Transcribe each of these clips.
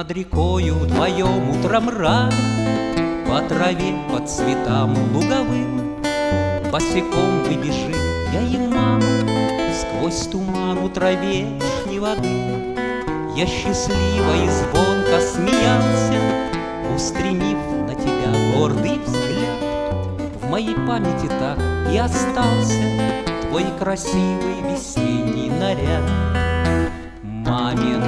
над рекою вдвоем утром рано, по траве, по цветам луговым, босиком выбежим я и мама сквозь туман у травешней воды. Я счастливо и звонко смеялся, устремив на тебя гордый взгляд. В моей памяти так и остался твой красивый весенний наряд. Мамин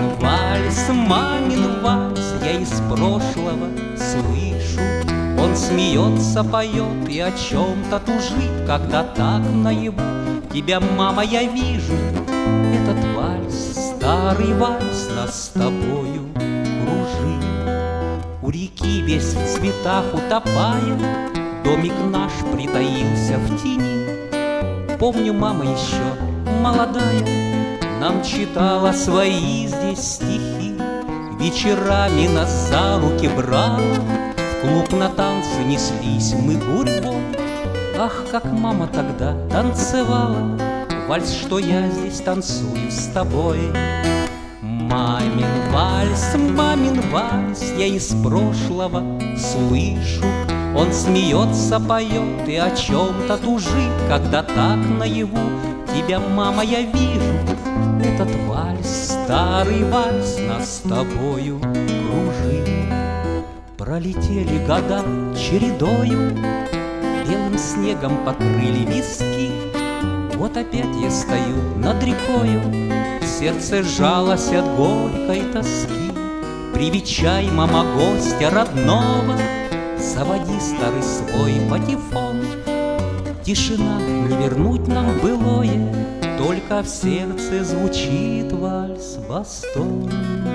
вальс, я из прошлого слышу. Он смеется, поет и о чем-то тужит, когда так наяву тебя, мама, я вижу. Этот вальс, старый вальс, нас с тобою кружит. У реки весь в цветах утопая, домик наш притаился в тени. Помню, мама еще молодая нам читала свои здесь стихи. Вечерами нас за руки брала, в клуб на танцы неслись мы гурьбой. Ах, как мама тогда танцевала вальс, что я здесь танцую с тобой. Мамин вальс, я из прошлого слышу. Он смеется, поет и о чем-то тужит, когда так наяву тебя, мама, я вижу. Этот вальс, старый вальс, нас с тобою кружит. Пролетели года чередою, белым снегом покрыли виски. Вот опять я стою над рекою, сердце сжалось от горькой тоски. Привечай, мама, гостя родного, заводи старый свой патефон. Тишина, не вернуть нам былое, только в сердце звучит вальс-бастон.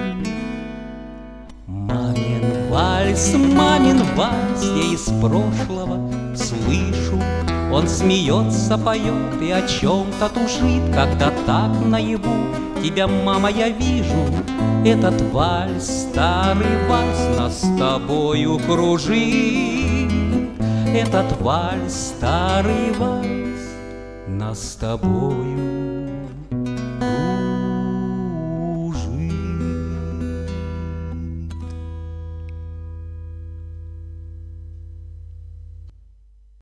Мамин вальс, я из прошлого слышу. Он смеется, поет и о чем-то тужит, когда так наяву тебя, мама, я вижу. Этот вальс, старый вальс, нас с тобою кружит. Этот вальс, старый вальс, нас с тобою